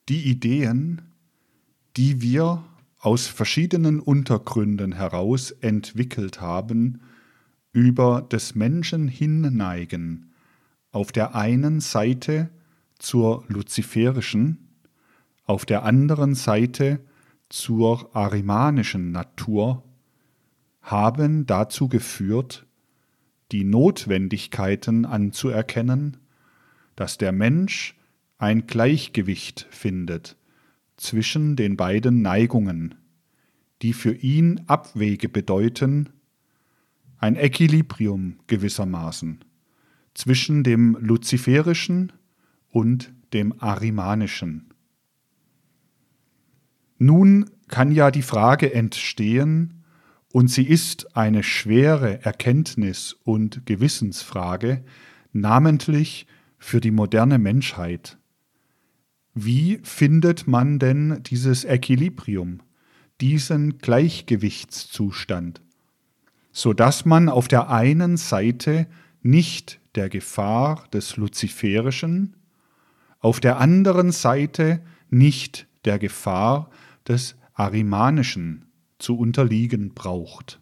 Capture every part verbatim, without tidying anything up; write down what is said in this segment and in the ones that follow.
die Ideen, die wir aus verschiedenen Untergründen heraus entwickelt haben, über des Menschen hinneigen, auf der einen Seite zur luziferischen, auf der anderen Seite zur arimanischen Natur, haben dazu geführt, die Notwendigkeiten anzuerkennen, dass der Mensch ein Gleichgewicht findet zwischen den beiden Neigungen, die für ihn Abwege bedeuten, ein Equilibrium gewissermaßen zwischen dem Luziferischen und dem Arimanischen. Nun kann ja die Frage entstehen, und sie ist eine schwere Erkenntnis- und Gewissensfrage, namentlich für die moderne Menschheit. Wie findet man denn dieses Equilibrium, diesen Gleichgewichtszustand, sodass man auf der einen Seite nicht der Gefahr des Luziferischen, auf der anderen Seite nicht der Gefahr des Arimanischen zu unterliegen braucht?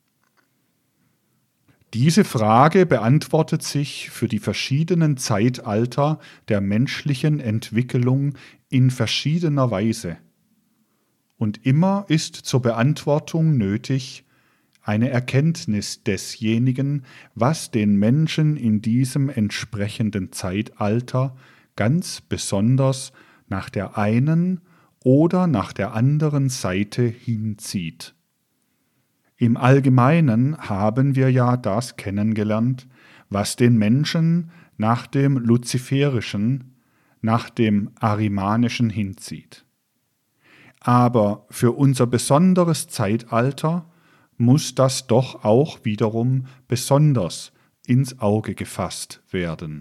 Diese Frage beantwortet sich für die verschiedenen Zeitalter der menschlichen Entwicklung in verschiedener Weise. Und immer ist zur Beantwortung nötig eine Erkenntnis desjenigen, was den Menschen in diesem entsprechenden Zeitalter ganz besonders nach der einen oder nach der anderen Seite hinzieht. Im Allgemeinen haben wir ja das kennengelernt, was den Menschen nach dem Luziferischen, nach dem Arimanischen hinzieht. Aber für unser besonderes Zeitalter muss das doch auch wiederum besonders ins Auge gefasst werden.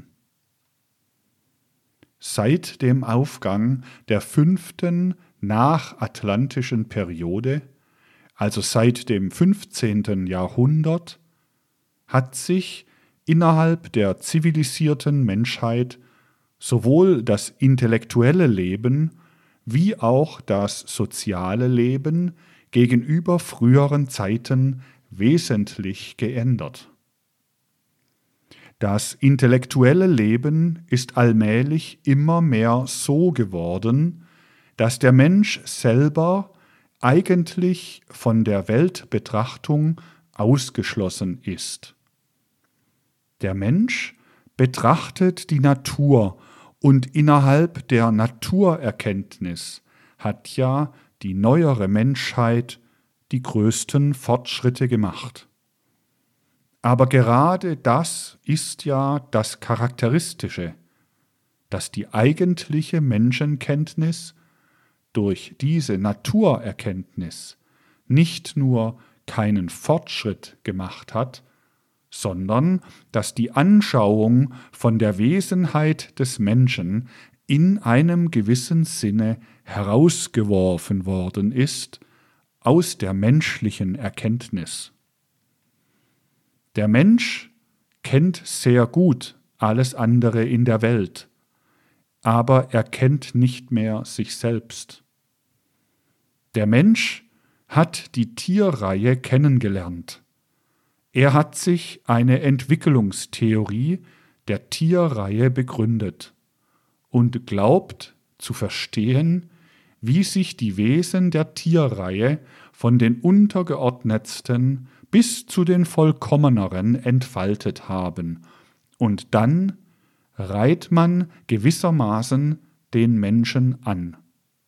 Seit dem Aufgang der fünften nachatlantischen Periode, also seit dem fünfzehnten Jahrhundert, hat sich innerhalb der zivilisierten Menschheit sowohl das intellektuelle Leben wie auch das soziale Leben gegenüber früheren Zeiten wesentlich geändert. Das intellektuelle Leben ist allmählich immer mehr so geworden, dass der Mensch selber eigentlich von der Weltbetrachtung ausgeschlossen ist. Der Mensch betrachtet die Natur, und innerhalb der Naturerkenntnis hat ja die neuere Menschheit die größten Fortschritte gemacht. Aber gerade das ist ja das Charakteristische, dass die eigentliche Menschenkenntnis durch diese Naturerkenntnis nicht nur keinen Fortschritt gemacht hat, sondern dass die Anschauung von der Wesenheit des Menschen in einem gewissen Sinne herausgeworfen worden ist aus der menschlichen Erkenntnis. Der Mensch kennt sehr gut alles andere in der Welt, aber er kennt nicht mehr sich selbst. Der Mensch hat die Tierreihe kennengelernt. Er hat sich eine Entwicklungstheorie der Tierreihe begründet und glaubt zu verstehen, wie sich die Wesen der Tierreihe von den untergeordnetsten bis zu den vollkommeneren entfaltet haben, und dann reiht man gewissermaßen den Menschen an.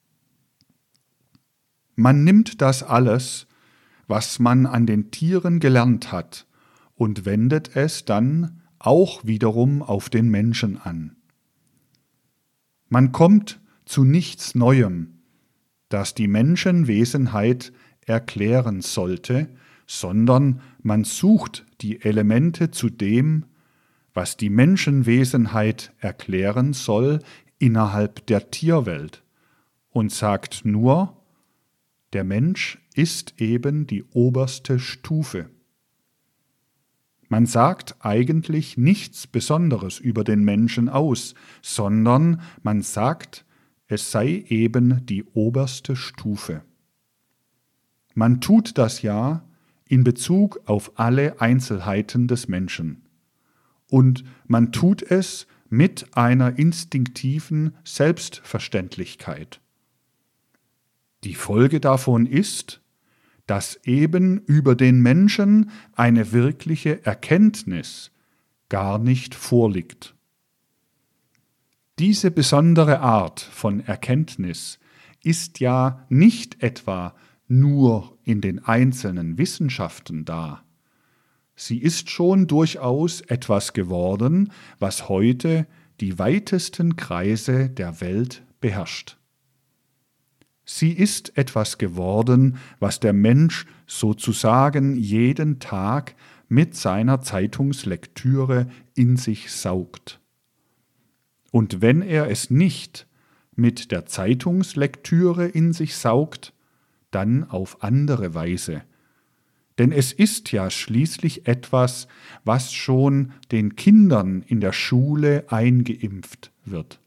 Man nimmt das alles, was man an den Tieren gelernt hat, und wendet es dann auch wiederum auf den Menschen an. Man kommt zu nichts Neuem, das die Menschenwesenheit erklären sollte, sondern man sucht die Elemente zu dem, was die Menschenwesenheit erklären soll innerhalb der Tierwelt, und sagt nur, der Mensch ist eben die oberste Stufe. Man sagt eigentlich nichts Besonderes über den Menschen aus, sondern man sagt, es sei eben die oberste Stufe. Man tut das ja in Bezug auf alle Einzelheiten des Menschen. Und man tut es mit einer instinktiven Selbstverständlichkeit. Die Folge davon ist, dass eben über den Menschen eine wirkliche Erkenntnis gar nicht vorliegt. Diese besondere Art von Erkenntnis ist ja nicht etwa nur in den einzelnen Wissenschaften da. Sie ist schon durchaus etwas geworden, was heute die weitesten Kreise der Welt beherrscht. Sie ist etwas geworden, was der Mensch sozusagen jeden Tag mit seiner Zeitungslektüre in sich saugt. Und wenn er es nicht mit der Zeitungslektüre in sich saugt, dann auf andere Weise. Denn es ist ja schließlich etwas, was schon den Kindern in der Schule eingeimpft wird.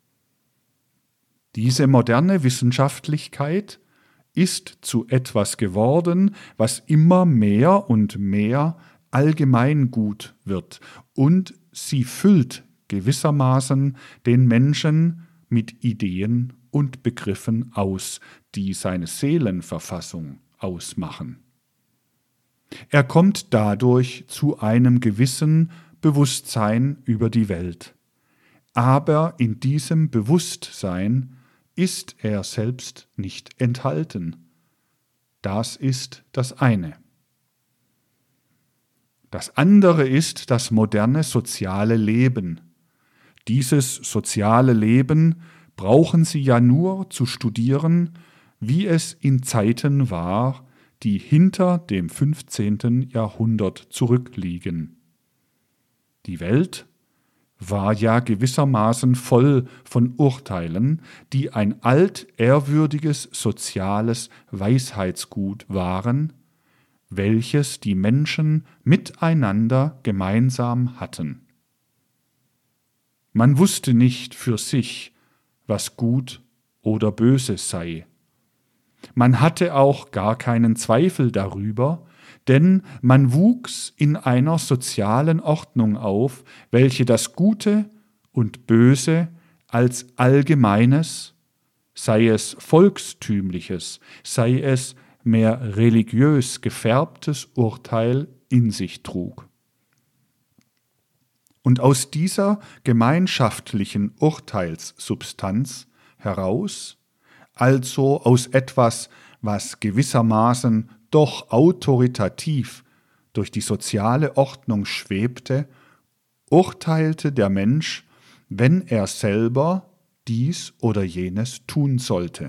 Diese moderne Wissenschaftlichkeit ist zu etwas geworden, was immer mehr und mehr allgemeingut wird, und sie füllt gewissermaßen den Menschen mit Ideen und Begriffen aus, die seine Seelenverfassung ausmachen. Er kommt dadurch zu einem gewissen Bewusstsein über die Welt. Aber in diesem Bewusstsein ist er selbst nicht enthalten. Das ist das eine. Das andere ist das moderne soziale Leben. Dieses soziale Leben brauchen Sie ja nur zu studieren, wie es in Zeiten war, die hinter dem fünfzehnten Jahrhundert zurückliegen. Die Welt war ja gewissermaßen voll von Urteilen, die ein altehrwürdiges soziales Weisheitsgut waren, welches die Menschen miteinander gemeinsam hatten. Man wusste nicht für sich, was gut oder böse sei. Man hatte auch gar keinen Zweifel darüber, denn man wuchs in einer sozialen Ordnung auf, welche das Gute und Böse als allgemeines, sei es volkstümliches, sei es mehr religiös gefärbtes Urteil in sich trug. Und aus dieser gemeinschaftlichen Urteilssubstanz heraus, also aus etwas, was gewissermaßen doch autoritativ durch die soziale Ordnung schwebte, urteilte der Mensch, wenn er selber dies oder jenes tun sollte.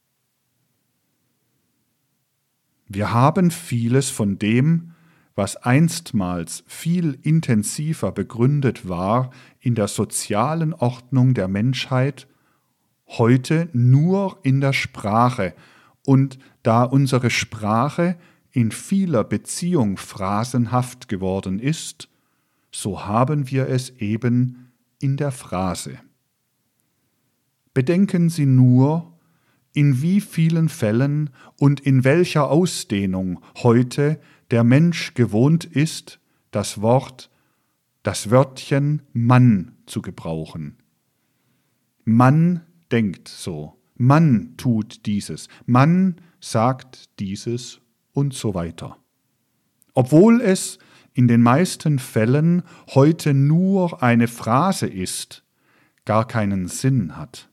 Wir haben vieles von dem, was einstmals viel intensiver begründet war in der sozialen Ordnung der Menschheit, heute nur in der Sprache, und da unsere Sprache in vieler Beziehung phrasenhaft geworden ist, so haben wir es eben in der Phrase. Bedenken Sie nur, in wie vielen Fällen und in welcher Ausdehnung heute der Mensch gewohnt ist, das Wort, das Wörtchen Mann zu gebrauchen. Mann denkt so, Mann tut dieses, Mann sagt dieses und so weiter. Obwohl es in den meisten Fällen heute nur eine Phrase ist, gar keinen Sinn hat.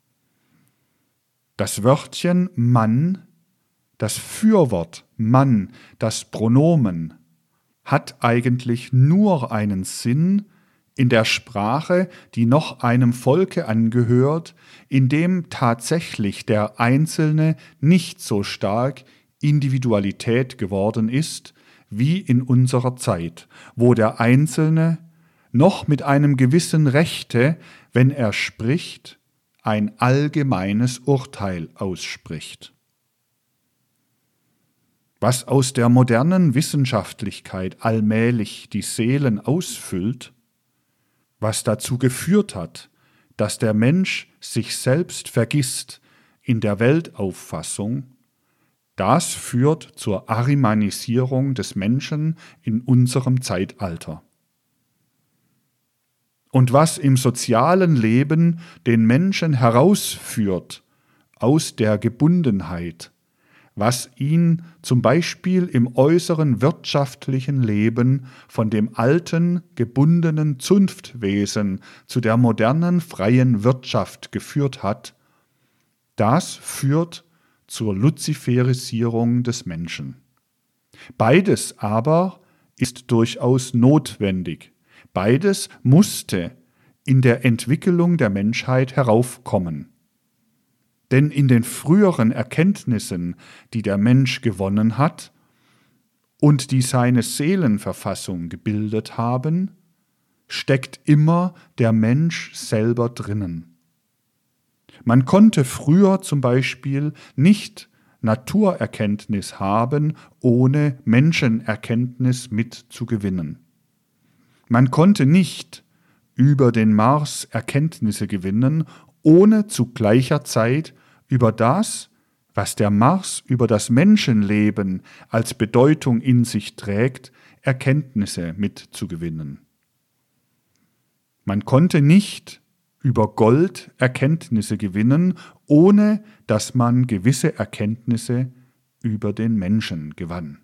Das Wörtchen Mann, das Fürwort Mann, das Pronomen, hat eigentlich nur einen Sinn in der Sprache, die noch einem Volke angehört, in dem tatsächlich der Einzelne nicht so stark Individualität geworden ist, wie in unserer Zeit, wo der Einzelne noch mit einem gewissen Rechte, wenn er spricht, ein allgemeines Urteil ausspricht. Was aus der modernen Wissenschaftlichkeit allmählich die Seelen ausfüllt, was dazu geführt hat, dass der Mensch sich selbst vergisst in der Weltauffassung, das führt zur Arimanisierung des Menschen in unserem Zeitalter. Und was im sozialen Leben den Menschen herausführt aus der Gebundenheit, was ihn zum Beispiel im äußeren wirtschaftlichen Leben von dem alten, gebundenen Zunftwesen zu der modernen, freien Wirtschaft geführt hat, das führt zur Luziferisierung des Menschen. Beides aber ist durchaus notwendig. Beides musste in der Entwicklung der Menschheit heraufkommen. Denn in den früheren Erkenntnissen, die der Mensch gewonnen hat und die seine Seelenverfassung gebildet haben, steckt immer der Mensch selber drinnen. Man konnte früher zum Beispiel nicht Naturerkenntnis haben, ohne Menschenerkenntnis mitzugewinnen. Man konnte nicht über den Mars Erkenntnisse gewinnen, ohne zu gleicher Zeit über das, was der Mars über das Menschenleben als Bedeutung in sich trägt, Erkenntnisse mitzugewinnen. Man konnte nicht über Gold Erkenntnisse gewinnen, ohne dass man gewisse Erkenntnisse über den Menschen gewann.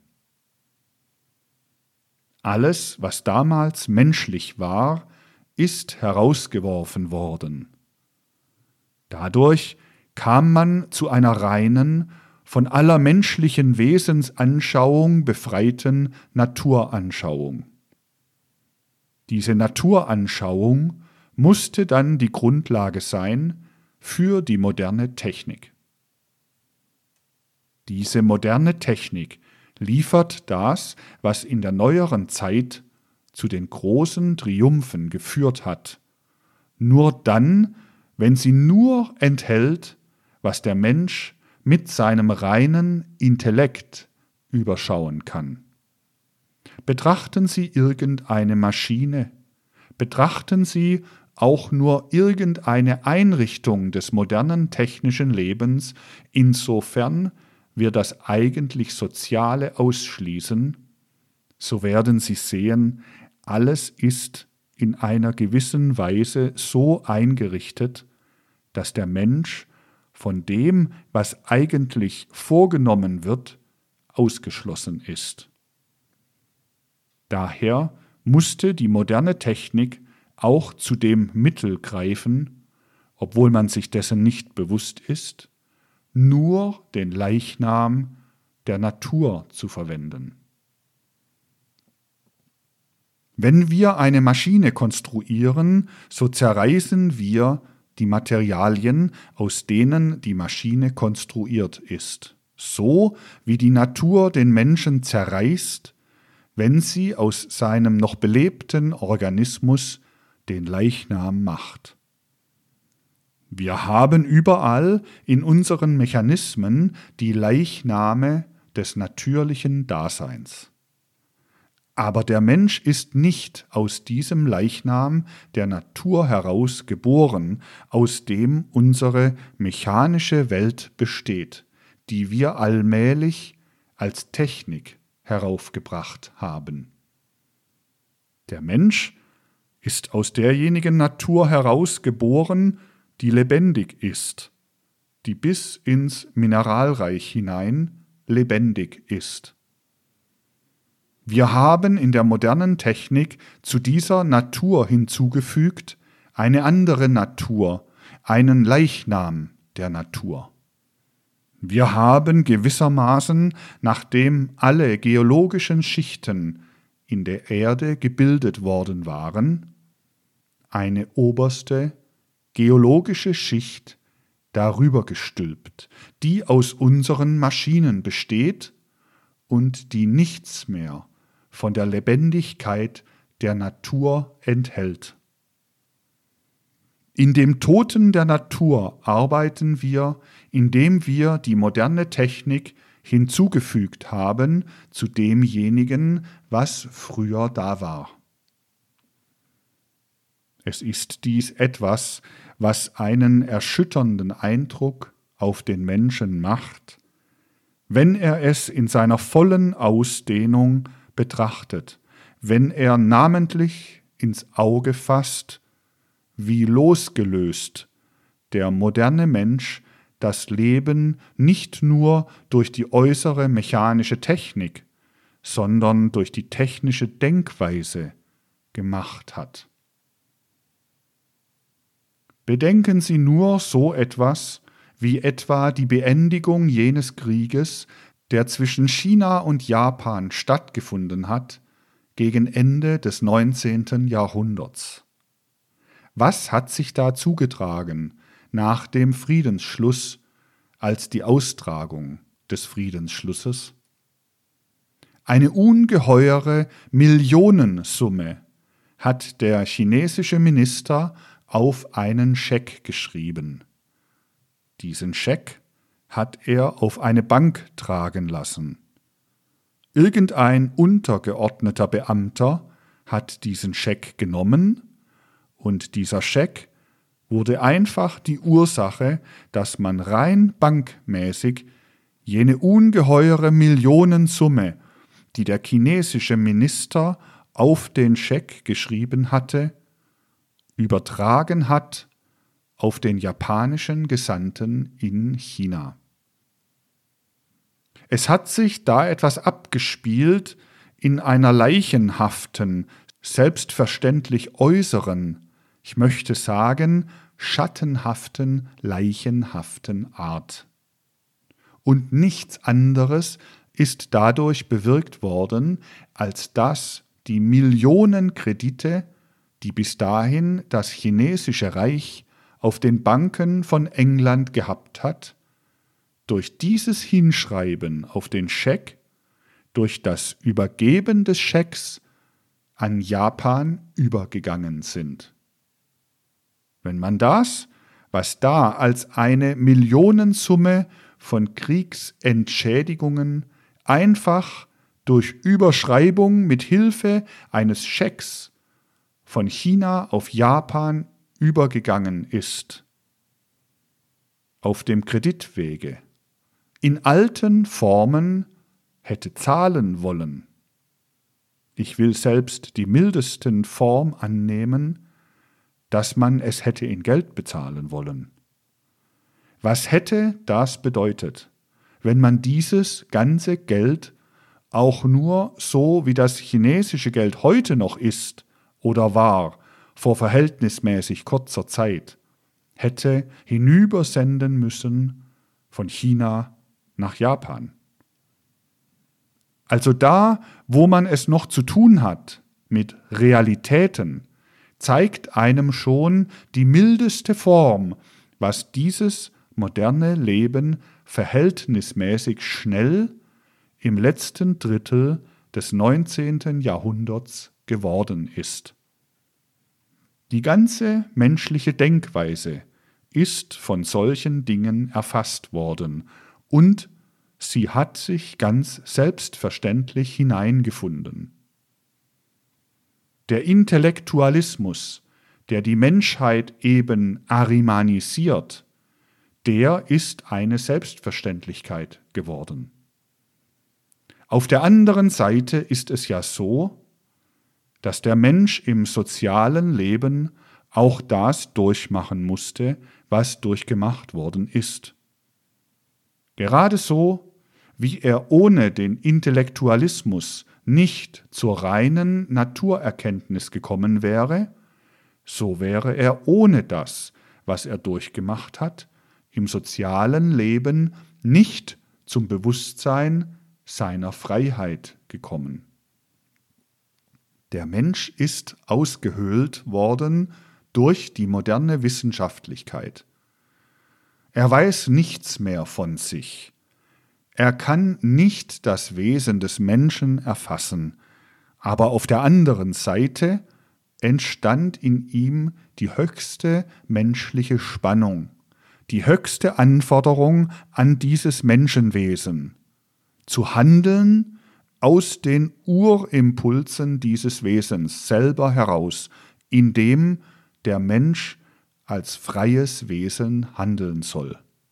Alles, was damals menschlich war, ist herausgeworfen worden. Dadurch kam man zu einer reinen, von aller menschlichen Wesensanschauung befreiten Naturanschauung. Diese Naturanschauung musste dann die Grundlage sein für die moderne Technik. Diese moderne Technik liefert das, was in der neueren Zeit zu den großen Triumphen geführt hat, nur dann, wenn sie nur enthält, was der Mensch mit seinem reinen Intellekt überschauen kann. Betrachten Sie irgendeine Maschine, betrachten Sie auch nur irgendeine Einrichtung des modernen technischen Lebens, insofern wir das eigentlich Soziale ausschließen, so werden Sie sehen, alles ist in einer gewissen Weise so eingerichtet, dass der Mensch von dem, was eigentlich vorgenommen wird, ausgeschlossen ist. Daher musste die moderne Technik auch zu dem Mittel greifen, obwohl man sich dessen nicht bewusst ist, nur den Leichnam der Natur zu verwenden. Wenn wir eine Maschine konstruieren, so zerreißen wir die Materialien, aus denen die Maschine konstruiert ist, so wie die Natur den Menschen zerreißt, wenn sie aus seinem noch belebten Organismus den Leichnam macht. Wir haben überall in unseren Mechanismen die Leichname des natürlichen Daseins. Aber der Mensch ist nicht aus diesem Leichnam der Natur heraus geboren, aus dem unsere mechanische Welt besteht, die wir allmählich als Technik heraufgebracht haben. Der Mensch ist aus derjenigen Natur heraus geboren, die lebendig ist, die bis ins Mineralreich hinein lebendig ist. Wir haben in der modernen Technik zu dieser Natur hinzugefügt eine andere Natur, einen Leichnam der Natur. Wir haben gewissermaßen, nachdem alle geologischen Schichten in der Erde gebildet worden waren, eine oberste geologische Schicht darüber gestülpt, die aus unseren Maschinen besteht und die nichts mehr von der Lebendigkeit der Natur enthält. In dem Toten der Natur arbeiten wir, indem wir die moderne Technik hinzugefügt haben zu demjenigen, was früher da war. Es ist dies etwas, was einen erschütternden Eindruck auf den Menschen macht, wenn er es in seiner vollen Ausdehnung betrachtet, wenn er namentlich ins Auge fasst, wie losgelöst der moderne Mensch das Leben nicht nur durch die äußere mechanische Technik, sondern durch die technische Denkweise gemacht hat. Bedenken Sie nur so etwas wie etwa die Beendigung jenes Krieges, der zwischen China und Japan stattgefunden hat, gegen Ende des neunzehnten Jahrhunderts. Was hat sich da zugetragen nach dem Friedensschluss als die Austragung des Friedensschlusses? Eine ungeheure Millionensumme hat der chinesische Minister auf einen Scheck geschrieben. Diesen Scheck hat er auf eine Bank tragen lassen. Irgendein untergeordneter Beamter hat diesen Scheck genommen und dieser Scheck wurde einfach die Ursache, dass man rein bankmäßig jene ungeheure Millionensumme, die der chinesische Minister auf den Scheck geschrieben hatte, übertragen hat auf den japanischen Gesandten in China. Es hat sich da etwas abgespielt in einer leichenhaften, selbstverständlich äußeren, ich möchte sagen, schattenhaften, leichenhaften Art. Und nichts anderes ist dadurch bewirkt worden, als dass die Millionen Kredite, die bis dahin das chinesische Reich auf den Banken von England gehabt hat, durch dieses Hinschreiben auf den Scheck, durch das Übergeben des Schecks an Japan übergegangen sind. Wenn man das, was da als eine Millionensumme von Kriegsentschädigungen einfach durch Überschreibung mit Hilfe eines Schecks von China auf Japan übergegangen ist, auf dem Kreditwege, in alten Formen hätte zahlen wollen. Ich will selbst die mildesten Form annehmen, dass man es hätte in Geld bezahlen wollen. Was hätte das bedeutet, wenn man dieses ganze Geld auch nur so wie das chinesische Geld heute noch ist oder war, vor verhältnismäßig kurzer Zeit, hätte hinübersenden müssen von China nach Japan? Also da, wo man es noch zu tun hat mit Realitäten, zeigt einem schon die mildeste Form, was dieses moderne Leben verhältnismäßig schnell im letzten Drittel des neunzehnten Jahrhunderts geworden ist. Die ganze menschliche Denkweise ist von solchen Dingen erfasst worden und sie hat sich ganz selbstverständlich hineingefunden. Der Intellektualismus, der die Menschheit eben arimanisiert, der ist eine Selbstverständlichkeit geworden. Auf der anderen Seite ist es ja so, dass der Mensch im sozialen Leben auch das durchmachen musste, was durchgemacht worden ist. Gerade so, wie er ohne den Intellektualismus nicht zur reinen Naturerkenntnis gekommen wäre, so wäre er ohne das, was er durchgemacht hat, im sozialen Leben nicht zum Bewusstsein seiner Freiheit gekommen. Der Mensch ist ausgehöhlt worden durch die moderne Wissenschaftlichkeit. Er weiß nichts mehr von sich. Er kann nicht das Wesen des Menschen erfassen, aber auf der anderen Seite entstand in ihm die höchste menschliche Spannung, die höchste Anforderung an dieses Menschenwesen, zu handeln aus den Urimpulsen dieses Wesens selber heraus, indem der Mensch als freies Wesen handeln soll.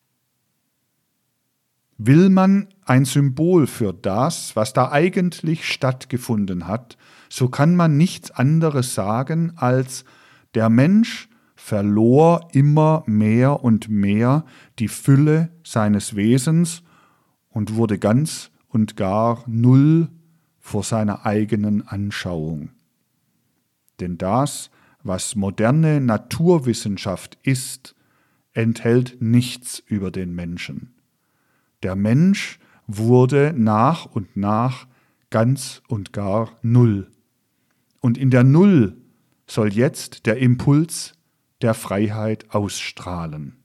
Will man ein Symbol für das, was da eigentlich stattgefunden hat, so kann man nichts anderes sagen als: Der Mensch verlor immer mehr und mehr die Fülle seines Wesens und wurde ganz und gar null vor seiner eigenen Anschauung. Denn das, was moderne Naturwissenschaft ist, enthält nichts über den Menschen. Der Mensch wurde nach und nach ganz und gar null. Und in der Null soll jetzt der Impuls der Freiheit ausstrahlen.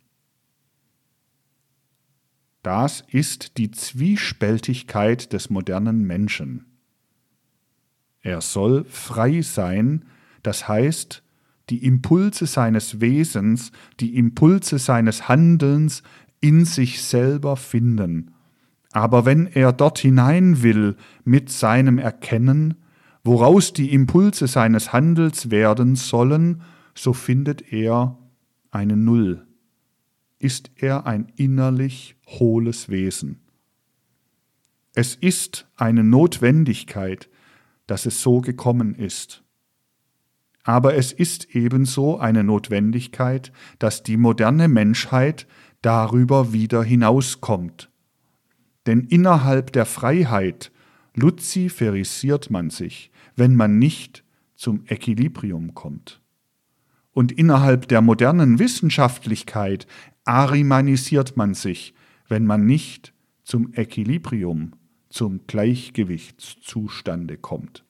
Das ist die Zwiespältigkeit des modernen Menschen. Er soll frei sein, das heißt, die Impulse seines Wesens, die Impulse seines Handelns in sich selber finden. Aber wenn er dort hinein will mit seinem Erkennen, woraus die Impulse seines Handels werden sollen, so findet er eine Null. Ist er ein innerlich hohles Wesen. Es ist eine Notwendigkeit, dass es so gekommen ist. Aber es ist ebenso eine Notwendigkeit, dass die moderne Menschheit darüber wieder hinauskommt. Denn innerhalb der Freiheit luziferisiert man sich, wenn man nicht zum Equilibrium kommt. Und innerhalb der modernen Wissenschaftlichkeit arimanisiert man sich, wenn man nicht zum Equilibrium, zum Gleichgewichtszustande kommt.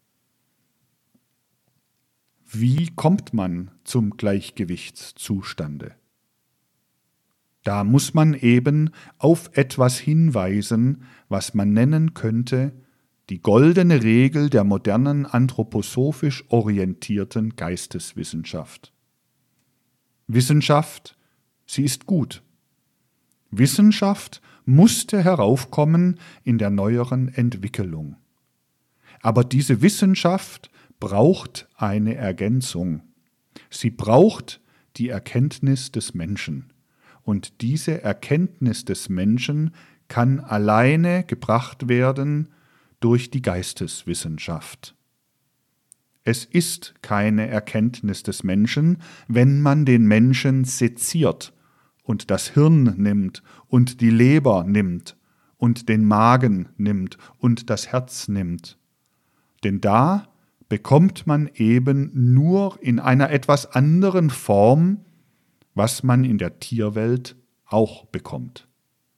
Wie kommt man zum Gleichgewichtszustande? Da muss man eben auf etwas hinweisen, was man nennen könnte, die goldene Regel der modernen anthroposophisch orientierten Geisteswissenschaft. Wissenschaft, sie ist gut. Wissenschaft musste heraufkommen in der neueren Entwicklung. Aber diese Wissenschaft braucht eine Ergänzung. Sie braucht die Erkenntnis des Menschen. Und diese Erkenntnis des Menschen kann alleine gebracht werden durch die Geisteswissenschaft. Es ist keine Erkenntnis des Menschen, wenn man den Menschen seziert und das Hirn nimmt und die Leber nimmt und den Magen nimmt und das Herz nimmt. Denn da bekommt man eben nur in einer etwas anderen Form, was man in der Tierwelt auch bekommt.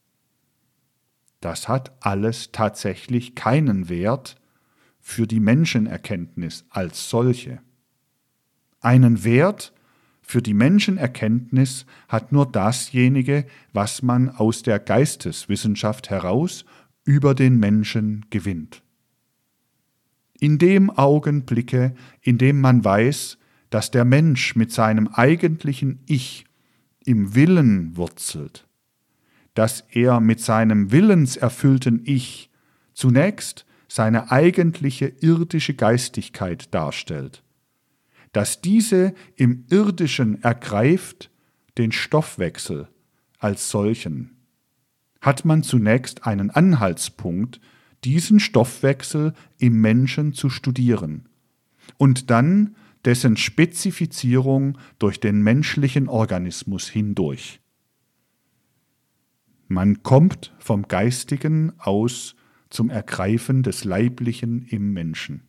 Das hat alles tatsächlich keinen Wert für die Menschenerkenntnis als solche. Einen Wert für die Menschenerkenntnis hat nur dasjenige, was man aus der Geisteswissenschaft heraus über den Menschen gewinnt. In dem Augenblicke, in dem man weiß, dass der Mensch mit seinem eigentlichen Ich im Willen wurzelt, dass er mit seinem willenserfüllten Ich zunächst seine eigentliche irdische Geistigkeit darstellt, dass diese im Irdischen ergreift den Stoffwechsel als solchen, hat man zunächst einen Anhaltspunkt, diesen Stoffwechsel im Menschen zu studieren und dann dessen Spezifizierung durch den menschlichen Organismus hindurch. Man kommt vom Geistigen aus zum Ergreifen des Leiblichen im Menschen.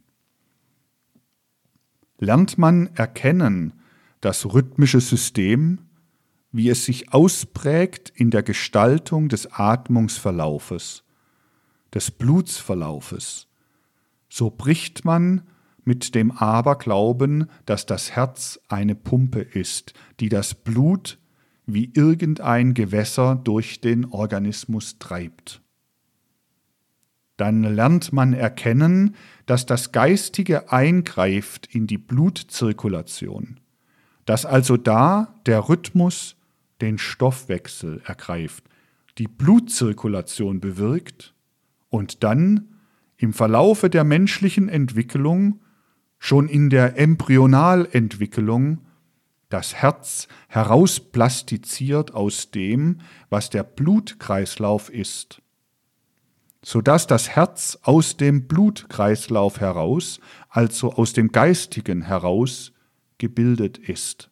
Lernt man erkennen das rhythmische System, wie es sich ausprägt in der Gestaltung des Atmungsverlaufes, des Blutsverlaufes, so bricht man mit dem Aberglauben, dass das Herz eine Pumpe ist, die das Blut wie irgendein Gewässer durch den Organismus treibt. Dann lernt man erkennen, dass das Geistige eingreift in die Blutzirkulation, dass also da der Rhythmus den Stoffwechsel ergreift, die Blutzirkulation bewirkt und dann im Verlaufe der menschlichen Entwicklung, schon in der Embryonalentwicklung, das Herz herausplastiziert aus dem, was der Blutkreislauf ist, sodass das Herz aus dem Blutkreislauf heraus, also aus dem Geistigen heraus, gebildet ist.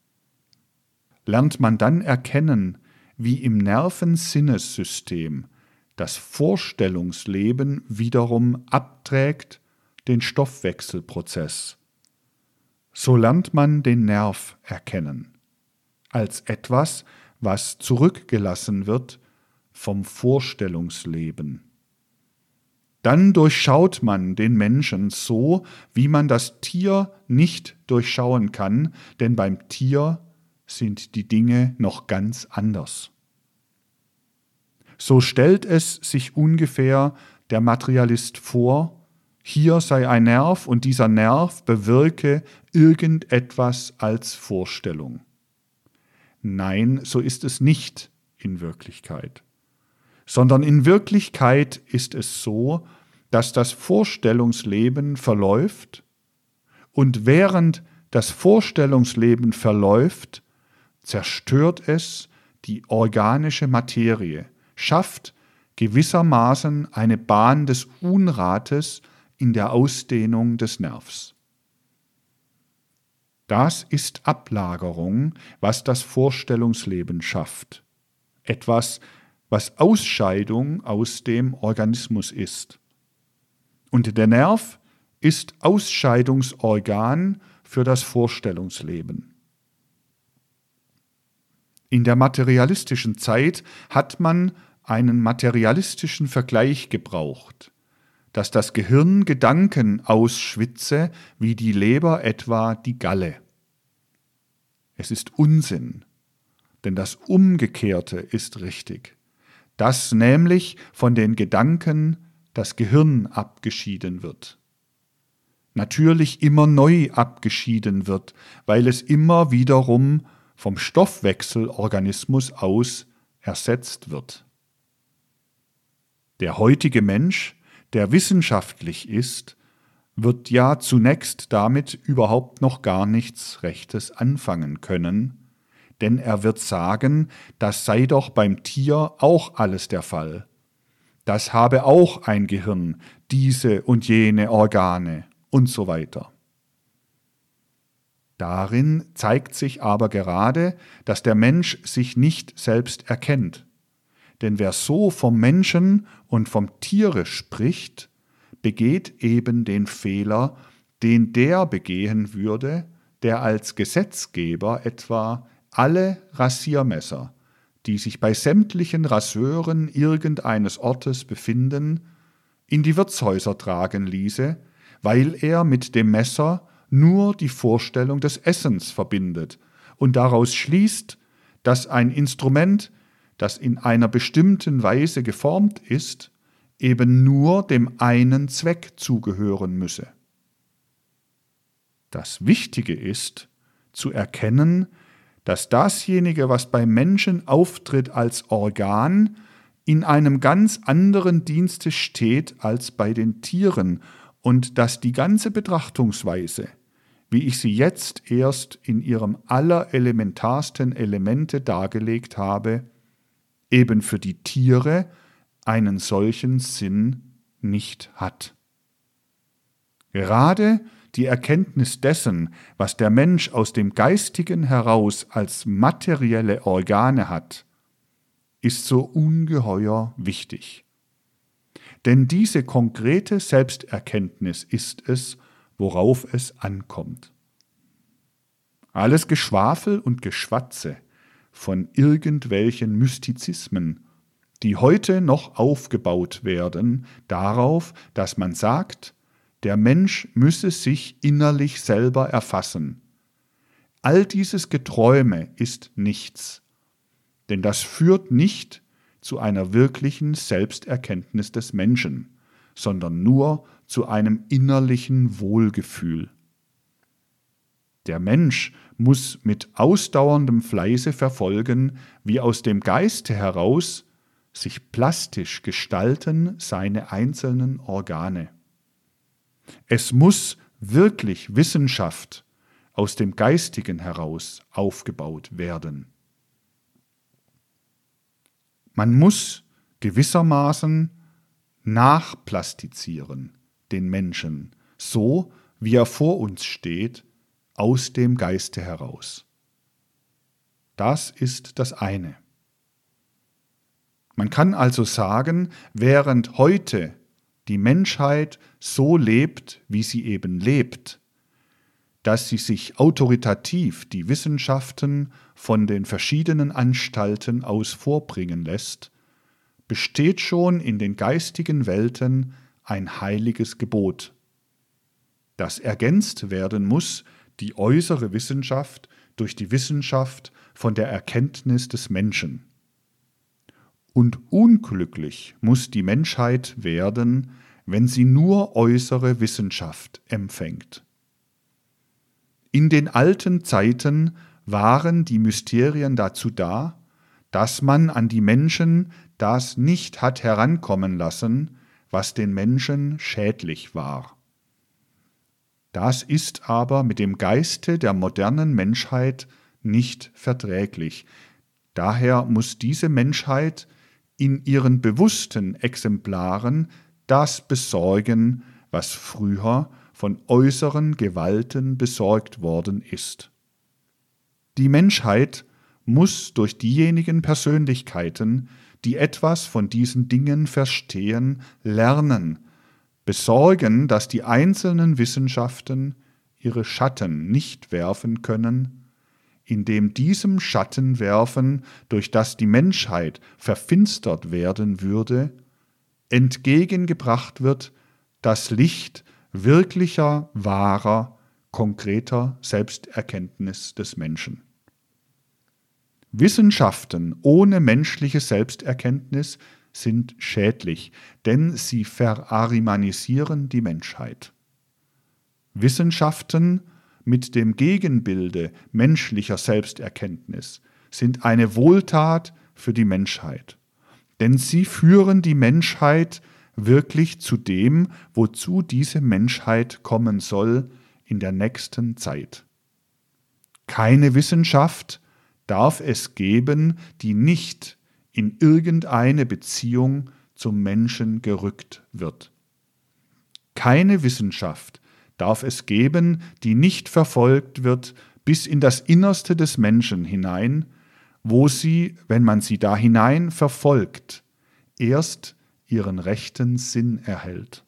Lernt man dann erkennen, wie im Nervensinnessystem das Vorstellungsleben wiederum abträgt den Stoffwechselprozess, so lernt man den Nerv erkennen, als etwas, was zurückgelassen wird vom Vorstellungsleben. Dann durchschaut man den Menschen so, wie man das Tier nicht durchschauen kann, denn beim Tier sind die Dinge noch ganz anders. So stellt es sich ungefähr der Materialist vor, hier sei ein Nerv und dieser Nerv bewirke irgendetwas als Vorstellung. Nein, so ist es nicht in Wirklichkeit, sondern in Wirklichkeit ist es so, dass das Vorstellungsleben verläuft und während das Vorstellungsleben verläuft, zerstört es die organische Materie, schafft gewissermaßen eine Bahn des Unrates in der Ausdehnung des Nervs. Das ist Ablagerung, was das Vorstellungsleben schafft. Etwas, was Ausscheidung aus dem Organismus ist. Und der Nerv ist Ausscheidungsorgan für das Vorstellungsleben. In der materialistischen Zeit hat man einen materialistischen Vergleich gebraucht, dass das Gehirn Gedanken ausschwitze, wie die Leber etwa die Galle. Es ist Unsinn, denn das Umgekehrte ist richtig, dass nämlich von den Gedanken das Gehirn abgeschieden wird. Natürlich immer neu abgeschieden wird, weil es immer wiederum vom Stoffwechselorganismus aus ersetzt wird. Der heutige Mensch, der wissenschaftlich ist, wird ja zunächst damit überhaupt noch gar nichts Rechtes anfangen können, denn er wird sagen, das sei doch beim Tier auch alles der Fall. Das habe auch ein Gehirn, diese und jene Organe und so weiter. Darin zeigt sich aber gerade, dass der Mensch sich nicht selbst erkennt. Denn wer so vom Menschen und vom Tiere spricht, begeht eben den Fehler, den der begehen würde, der als Gesetzgeber etwa alle Rasiermesser, die sich bei sämtlichen Raseuren irgendeines Ortes befinden, in die Wirtshäuser tragen ließe, weil er mit dem Messer nur die Vorstellung des Essens verbindet und daraus schließt, dass ein Instrument, das in einer bestimmten Weise geformt ist, eben nur dem einen Zweck zugehören müsse. Das Wichtige ist, zu erkennen, dass dasjenige, was beim Menschen auftritt als Organ, in einem ganz anderen Dienste steht als bei den Tieren und dass die ganze Betrachtungsweise, wie ich sie jetzt erst in ihrem allerelementarsten Elemente dargelegt habe, eben für die Tiere einen solchen Sinn nicht hat. Gerade die Erkenntnis dessen, was der Mensch aus dem Geistigen heraus als materielle Organe hat, ist so ungeheuer wichtig. Denn diese konkrete Selbsterkenntnis ist es, worauf es ankommt. Alles Geschwafel und Geschwatze von irgendwelchen Mystizismen, die heute noch aufgebaut werden, darauf, dass man sagt, der Mensch müsse sich innerlich selber erfassen. All dieses Geträume ist nichts, denn das führt nicht zu einer wirklichen Selbsterkenntnis des Menschen, sondern nur zu einem innerlichen Wohlgefühl. Der Mensch muss mit ausdauerndem Fleiße verfolgen, wie aus dem Geiste heraus sich plastisch gestalten seine einzelnen Organe. Es muss wirklich Wissenschaft aus dem Geistigen heraus aufgebaut werden. Man muss gewissermaßen nachplastizieren, den Menschen, so wie er vor uns steht, aus dem Geiste heraus. Das ist das eine. Man kann also sagen, während heute die Menschheit so lebt, wie sie eben lebt, dass sie sich autoritativ die Wissenschaften von den verschiedenen Anstalten aus vorbringen lässt, besteht schon in den geistigen Welten ein heiliges Gebot, das ergänzt werden muss, die äußere Wissenschaft durch die Wissenschaft von der Erkenntnis des Menschen. Und unglücklich muss die Menschheit werden, wenn sie nur äußere Wissenschaft empfängt. In den alten Zeiten waren die Mysterien dazu da, dass man an die Menschen das nicht hat herankommen lassen, was den Menschen schädlich war. Das ist aber mit dem Geiste der modernen Menschheit nicht verträglich. Daher muss diese Menschheit in ihren bewussten Exemplaren das besorgen, was früher von äußeren Gewalten besorgt worden ist. Die Menschheit muss durch diejenigen Persönlichkeiten, die etwas von diesen Dingen verstehen, lernen, besorgen, dass die einzelnen Wissenschaften ihre Schatten nicht werfen können, indem diesem Schattenwerfen, durch das die Menschheit verfinstert werden würde, entgegengebracht wird das Licht wirklicher, wahrer, konkreter Selbsterkenntnis des Menschen. Wissenschaften ohne menschliche Selbsterkenntnis sind schädlich, denn sie verarimanisieren die Menschheit. Wissenschaften mit dem Gegenbilde menschlicher Selbsterkenntnis sind eine Wohltat für die Menschheit, denn sie führen die Menschheit wirklich zu dem, wozu diese Menschheit kommen soll in der nächsten Zeit. Keine Wissenschaft darf es geben, die nicht in irgendeine Beziehung zum Menschen gerückt wird. Keine Wissenschaft darf es geben, die nicht verfolgt wird bis in das Innerste des Menschen hinein, wo sie, wenn man sie da hinein verfolgt, erst ihren rechten Sinn erhält.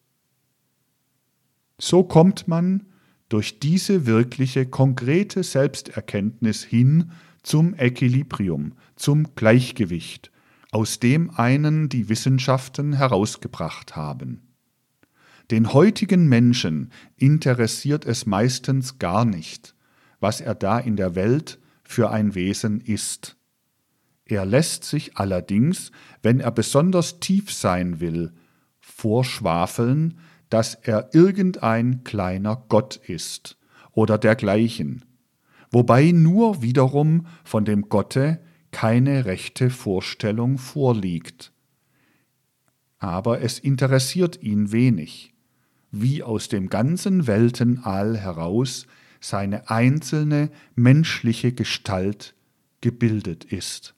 So kommt man durch diese wirkliche, konkrete Selbsterkenntnis hin zum Equilibrium, zum Gleichgewicht, aus dem einen die Wissenschaften herausgebracht haben. Den heutigen Menschen interessiert es meistens gar nicht, was er da in der Welt für ein Wesen ist. Er lässt sich allerdings, wenn er besonders tief sein will, vorschwafeln, dass er irgendein kleiner Gott ist oder dergleichen, wobei nur wiederum von dem Gotte keine rechte Vorstellung vorliegt. Aber es interessiert ihn wenig, wie aus dem ganzen Weltenall heraus seine einzelne menschliche Gestalt gebildet ist.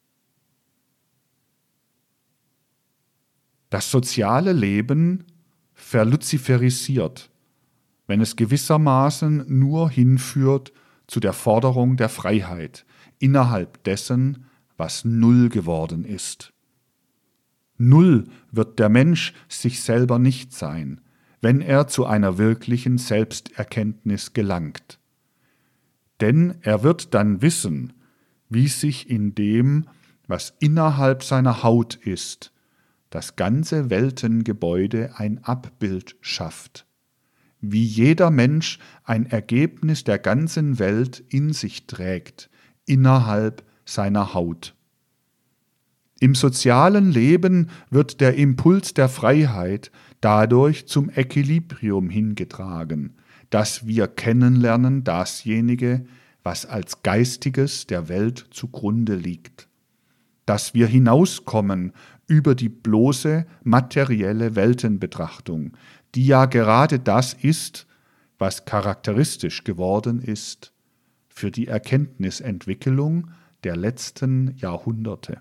Das soziale Leben verluziferisiert, wenn es gewissermaßen nur hinführt zu der Forderung der Freiheit innerhalb dessen, was Null geworden ist. Null wird der Mensch sich selber nicht sein, wenn er zu einer wirklichen Selbsterkenntnis gelangt. Denn er wird dann wissen, wie sich in dem, was innerhalb seiner Haut ist, das ganze Weltengebäude ein Abbild schafft, wie jeder Mensch ein Ergebnis der ganzen Welt in sich trägt, innerhalb seiner Haut. Im sozialen Leben wird der Impuls der Freiheit dadurch zum Equilibrium hingetragen, dass wir kennenlernen dasjenige, was als Geistiges der Welt zugrunde liegt, dass wir hinauskommen über die bloße materielle Weltenbetrachtung, die ja gerade das ist, was charakteristisch geworden ist für die Erkenntnisentwicklung der letzten Jahrhunderte.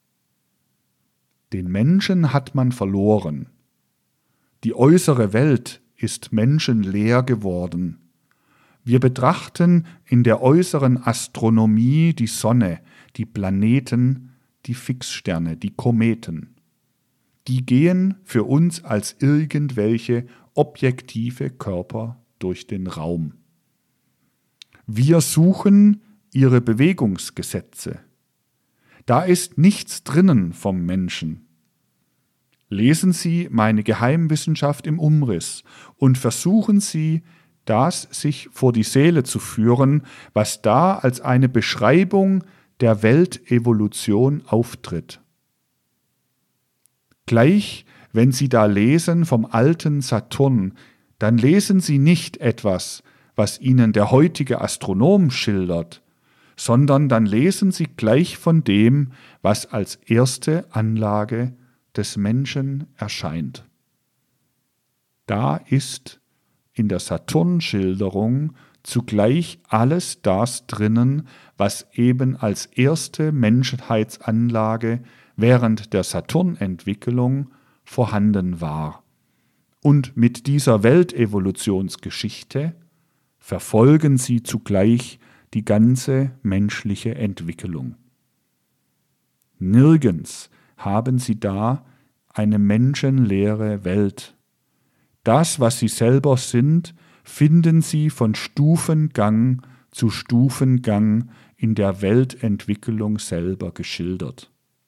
Den Menschen hat man verloren. Die äußere Welt ist menschenleer geworden. Wir betrachten in der äußeren Astronomie die Sonne, die Planeten, die Fixsterne, die Kometen. Die gehen für uns als irgendwelche objektive Körper durch den Raum. Wir suchen ihre Bewegungsgesetze. Da ist nichts drinnen vom Menschen. Lesen Sie meine Geheimwissenschaft im Umriss und versuchen Sie, das sich vor die Seele zu führen, was da als eine Beschreibung der Weltevolution auftritt. Gleich, wenn Sie da lesen vom alten Saturn, dann lesen Sie nicht etwas, was Ihnen der heutige Astronom schildert, sondern dann lesen Sie gleich von dem, was als erste Anlage des Menschen erscheint. Da ist in der Saturn-Schilderung zugleich alles das drinnen, was eben als erste Menschheitsanlage während der Saturn-Entwicklung vorhanden war. Und mit dieser Weltevolutionsgeschichte verfolgen sie zugleich die ganze menschliche Entwicklung. Nirgends haben sie da eine menschenleere Welt. Das, was sie selber sind, finden sie von Stufengang zu Stufengang in der Weltentwicklung selber geschildert.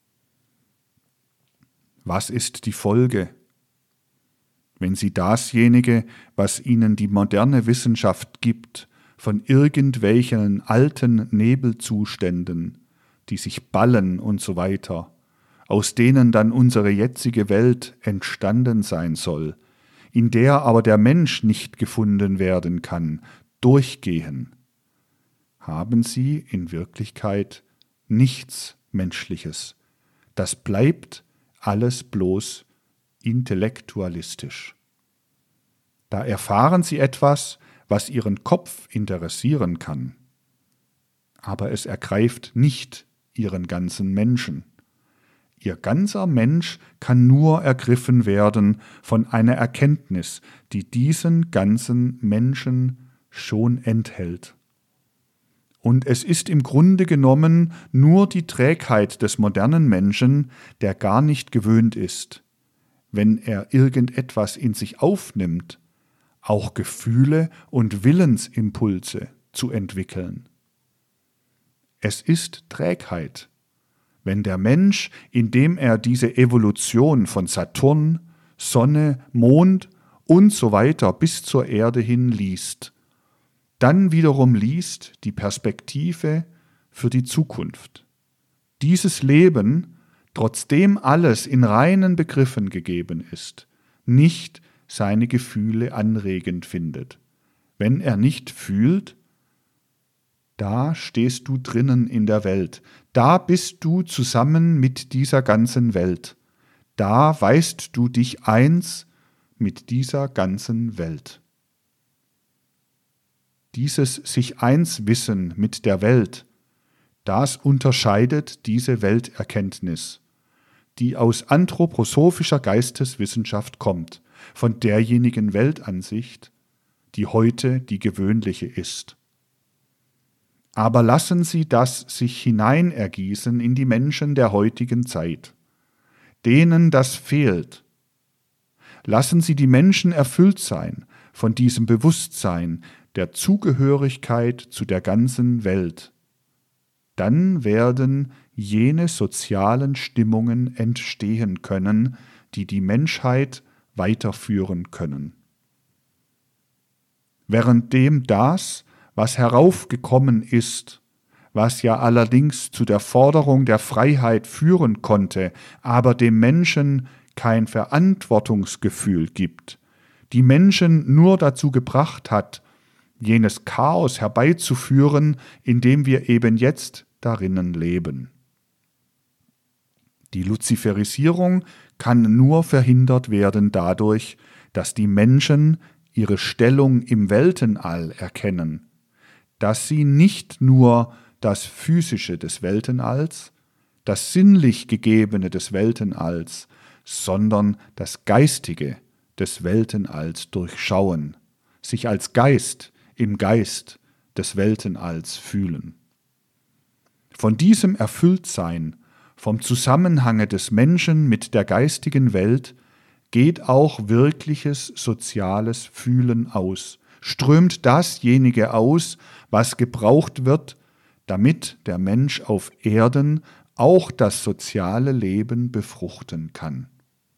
Was ist die Folge? Wenn Sie dasjenige, was Ihnen die moderne Wissenschaft gibt, von irgendwelchen alten Nebelzuständen, die sich ballen und so weiter, aus denen dann unsere jetzige Welt entstanden sein soll, in der aber der Mensch nicht gefunden werden kann, durchgehen, haben Sie in Wirklichkeit nichts Menschliches. Das bleibt alles bloß intellektualistisch. Da erfahren Sie etwas, was Ihren Kopf interessieren kann, aber es ergreift nicht Ihren ganzen Menschen. Ihr ganzer Mensch kann nur ergriffen werden von einer Erkenntnis, die diesen ganzen Menschen schon enthält. Und es ist im Grunde genommen nur die Trägheit des modernen Menschen, der gar nicht gewöhnt ist, wenn er irgendetwas in sich aufnimmt, auch Gefühle und Willensimpulse zu entwickeln. Es ist Trägheit, wenn der Mensch, indem er diese Evolution von Saturn, Sonne, Mond und so weiter bis zur Erde hin liest, dann wiederum liest die Perspektive für die Zukunft. Dieses Leben, trotzdem alles in reinen Begriffen gegeben ist, nicht seine Gefühle anregend findet. Wenn er nicht fühlt, da stehst du drinnen in der Welt, da bist du zusammen mit dieser ganzen Welt, da weißt du dich eins mit dieser ganzen Welt. Dieses sich eins wissen mit der Welt, das unterscheidet diese Welterkenntnis, die aus anthroposophischer Geisteswissenschaft kommt, von derjenigen Weltansicht, die heute die gewöhnliche ist. Aber lassen Sie das sich hineinergießen in die Menschen der heutigen Zeit, denen das fehlt. Lassen Sie die Menschen erfüllt sein von diesem Bewusstsein der Zugehörigkeit zu der ganzen Welt. Dann werden jene sozialen Stimmungen entstehen können, die die Menschheit weiterführen können. Währenddem das, was heraufgekommen ist, was ja allerdings zu der Forderung der Freiheit führen konnte, aber dem Menschen kein Verantwortungsgefühl gibt, die Menschen nur dazu gebracht hat, jenes Chaos herbeizuführen, in dem wir eben jetzt darinnen leben. Die Luziferisierung kann nur verhindert werden dadurch, dass die Menschen ihre Stellung im Weltenall erkennen, dass sie nicht nur das Physische des Weltenalls, das sinnlich Gegebene des Weltenalls, sondern das Geistige des Weltenalls durchschauen, sich als Geist im Geist des Weltenalls fühlen. Von diesem Erfülltsein, vom Zusammenhange des Menschen mit der geistigen Welt, geht auch wirkliches soziales Fühlen aus, strömt dasjenige aus, was gebraucht wird, damit der Mensch auf Erden auch das soziale Leben befruchten kann.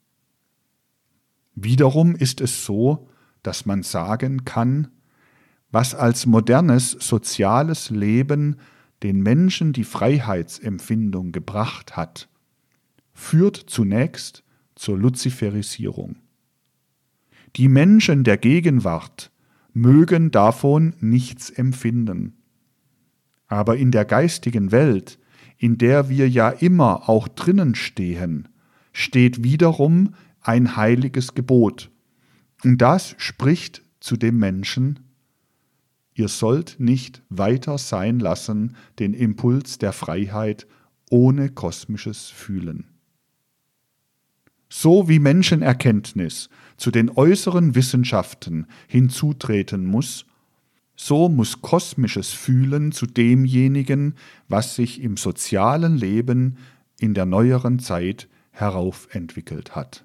Wiederum ist es so, dass man sagen kann, was als modernes soziales Leben den Menschen die Freiheitsempfindung gebracht hat, führt zunächst zur Luziferisierung. Die Menschen der Gegenwart mögen davon nichts empfinden. Aber in der geistigen Welt, in der wir ja immer auch drinnen stehen, steht wiederum ein heiliges Gebot. Und das spricht zu dem Menschen: Ihr sollt nicht weiter sein lassen den Impuls der Freiheit ohne kosmisches Fühlen. So wie Menschenerkenntnis zu den äußeren Wissenschaften hinzutreten muss, so muss kosmisches Fühlen zu demjenigen, was sich im sozialen Leben in der neueren Zeit heraufentwickelt hat.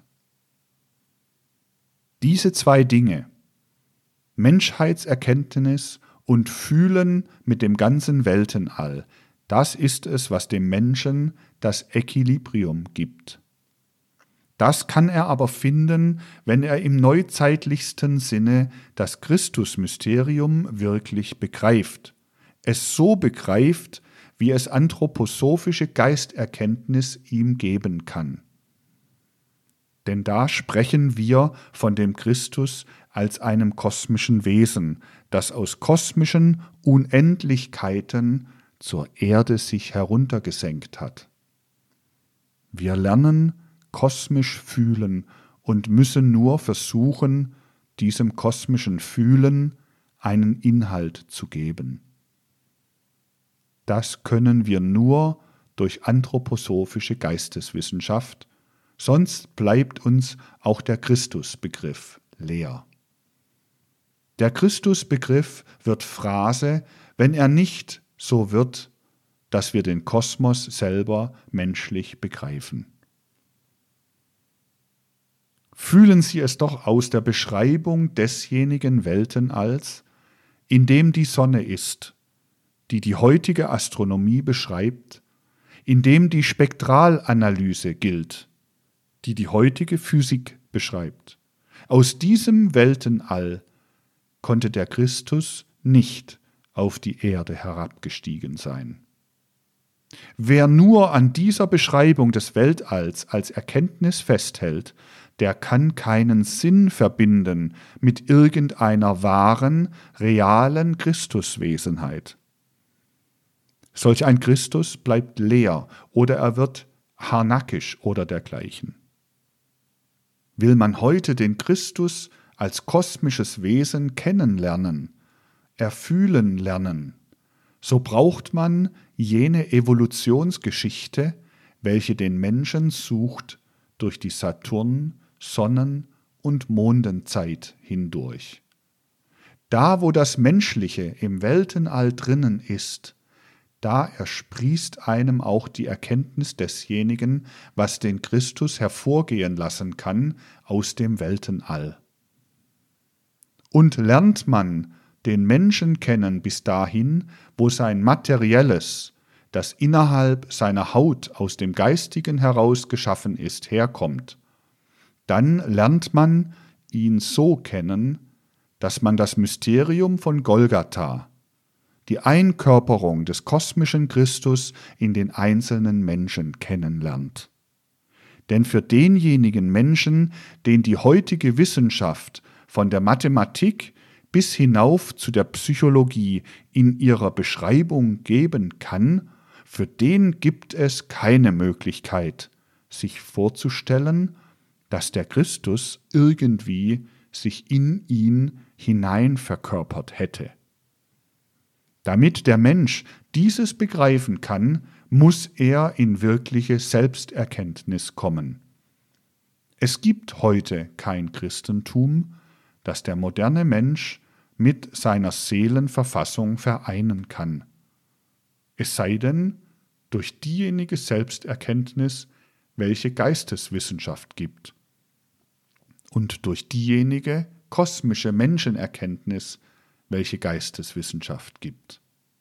Diese zwei Dinge, Menschheitserkenntnis und Fühlen mit dem ganzen Weltenall, das ist es, was dem Menschen das Equilibrium gibt. Das kann er aber finden, wenn er im neuzeitlichsten Sinne das Christusmysterium wirklich begreift, es so begreift, wie es anthroposophische Geisterkenntnis ihm geben kann. Denn da sprechen wir von dem Christus als einem kosmischen Wesen, das aus kosmischen Unendlichkeiten zur Erde sich heruntergesenkt hat. Wir lernen kosmisch fühlen und müssen nur versuchen, diesem kosmischen Fühlen einen Inhalt zu geben. Das können wir nur durch anthroposophische Geisteswissenschaft, sonst bleibt uns auch der Christusbegriff leer. Der Christusbegriff wird Phrase, wenn er nicht so wird, dass wir den Kosmos selber menschlich begreifen. Fühlen Sie es doch aus der Beschreibung desjenigen Weltenalls, in dem die Sonne ist, die die heutige Astronomie beschreibt, in dem die Spektralanalyse gilt, die die heutige Physik beschreibt. Aus diesem Weltenall konnte der Christus nicht auf die Erde herabgestiegen sein. Wer nur an dieser Beschreibung des Weltalls als Erkenntnis festhält, der kann keinen Sinn verbinden mit irgendeiner wahren, realen Christuswesenheit. Solch ein Christus bleibt leer oder er wird harnakisch oder dergleichen. Will man heute den Christus als kosmisches Wesen kennenlernen, erfühlen lernen, so braucht man jene Evolutionsgeschichte, welche den Menschen sucht durch die Saturn-, Sonnen- und Mondenzeit hindurch. Da, wo das Menschliche im Weltenall drinnen ist, da ersprießt einem auch die Erkenntnis desjenigen, was den Christus hervorgehen lassen kann aus dem Weltenall. Und lernt man den Menschen kennen bis dahin, wo sein Materielles, das innerhalb seiner Haut aus dem Geistigen heraus geschaffen ist, herkommt, dann lernt man ihn so kennen, dass man das Mysterium von Golgatha, die Einkörperung des kosmischen Christus in den einzelnen Menschen kennenlernt. Denn für denjenigen Menschen, den die heutige Wissenschaft von der Mathematik bis hinauf zu der Psychologie in ihrer Beschreibung geben kann, für den gibt es keine Möglichkeit, sich vorzustellen, dass der Christus irgendwie sich in ihn hinein verkörpert hätte. Damit der Mensch dieses begreifen kann, muss er in wirkliche Selbsterkenntnis kommen. Es gibt heute kein Christentum, das der moderne Mensch mit seiner Seelenverfassung vereinen kann. Es sei denn, durch diejenige Selbsterkenntnis, welche Geisteswissenschaft gibt, und durch diejenige kosmische Menschenerkenntnis, welche Geisteswissenschaft gibt.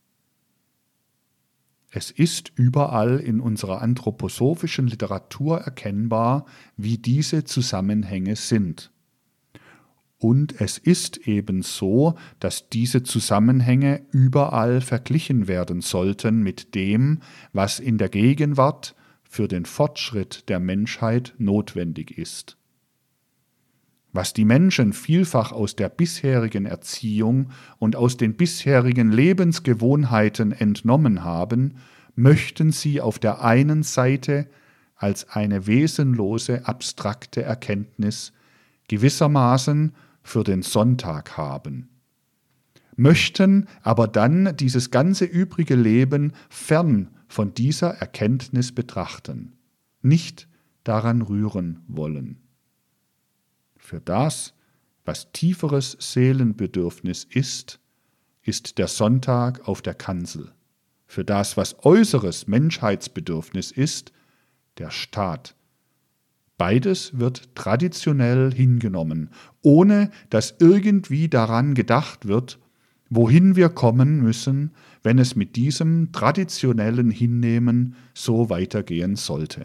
Es ist überall in unserer anthroposophischen Literatur erkennbar, wie diese Zusammenhänge sind. Und es ist eben so, dass diese Zusammenhänge überall verglichen werden sollten mit dem, was in der Gegenwart für den Fortschritt der Menschheit notwendig ist. Was die Menschen vielfach aus der bisherigen Erziehung und aus den bisherigen Lebensgewohnheiten entnommen haben, möchten sie auf der einen Seite als eine wesenlose, abstrakte Erkenntnis gewissermaßen für den Sonntag haben, möchten aber dann dieses ganze übrige Leben fern von dieser Erkenntnis betrachten, nicht daran rühren wollen. Für das, was tieferes Seelenbedürfnis ist, ist der Sonntag auf der Kanzel. Für das, was äußeres Menschheitsbedürfnis ist, der Staat. Beides wird traditionell hingenommen, ohne dass irgendwie daran gedacht wird, wohin wir kommen müssen, wenn es mit diesem traditionellen Hinnehmen so weitergehen sollte.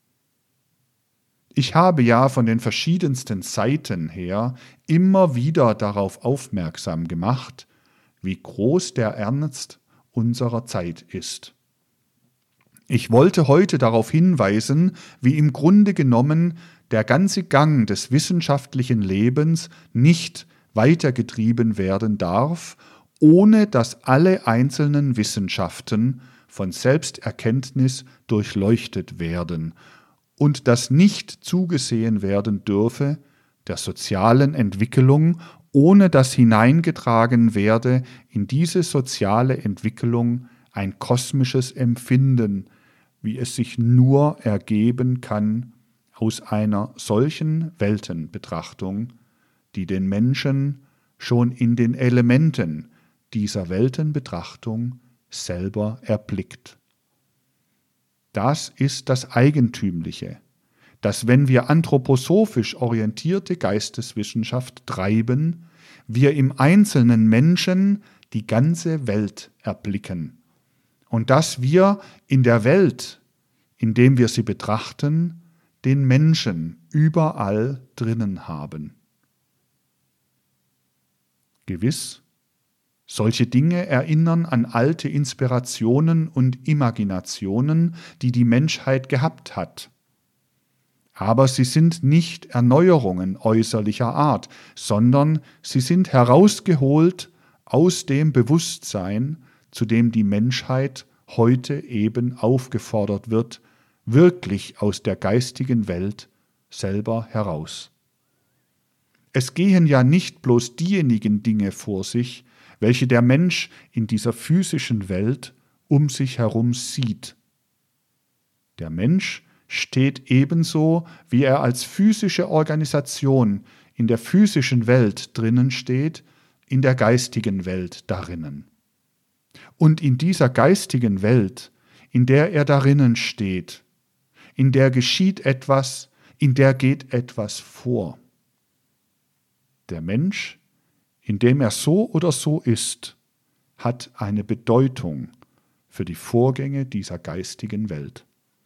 Ich habe ja von den verschiedensten Seiten her immer wieder darauf aufmerksam gemacht, wie groß der Ernst unserer Zeit ist. Ich wollte heute darauf hinweisen, wie im Grunde genommen der ganze Gang des wissenschaftlichen Lebens nicht weitergetrieben werden darf, ohne dass alle einzelnen Wissenschaften von Selbsterkenntnis durchleuchtet werden und dass nicht zugesehen werden dürfe der sozialen Entwicklung, ohne dass hineingetragen werde in diese soziale Entwicklung ein kosmisches Empfinden, wie es sich nur ergeben kann aus einer solchen Weltenbetrachtung, die den Menschen schon in den Elementen dieser Weltenbetrachtung selber erblickt. Das ist das Eigentümliche, dass wenn wir anthroposophisch orientierte Geisteswissenschaft treiben, wir im einzelnen Menschen die ganze Welt erblicken und dass wir in der Welt, indem wir sie betrachten, den Menschen überall drinnen haben. Gewiss, solche Dinge erinnern an alte Inspirationen und Imaginationen, die die Menschheit gehabt hat. Aber sie sind nicht Erneuerungen äußerlicher Art, sondern sie sind herausgeholt aus dem Bewusstsein, zu dem die Menschheit heute eben aufgefordert wird, wirklich aus der geistigen Welt selber heraus. Es gehen ja nicht bloß diejenigen Dinge vor sich, welche der Mensch in dieser physischen Welt um sich herum sieht. Der Mensch steht ebenso, wie er als physische Organisation in der physischen Welt drinnen steht, in der geistigen Welt darinnen. Und in dieser geistigen Welt, in der er darinnen steht, in der geschieht etwas, in der geht etwas vor. Der Mensch, indem er so oder so ist, hat eine Bedeutung für die Vorgänge dieser geistigen Welt.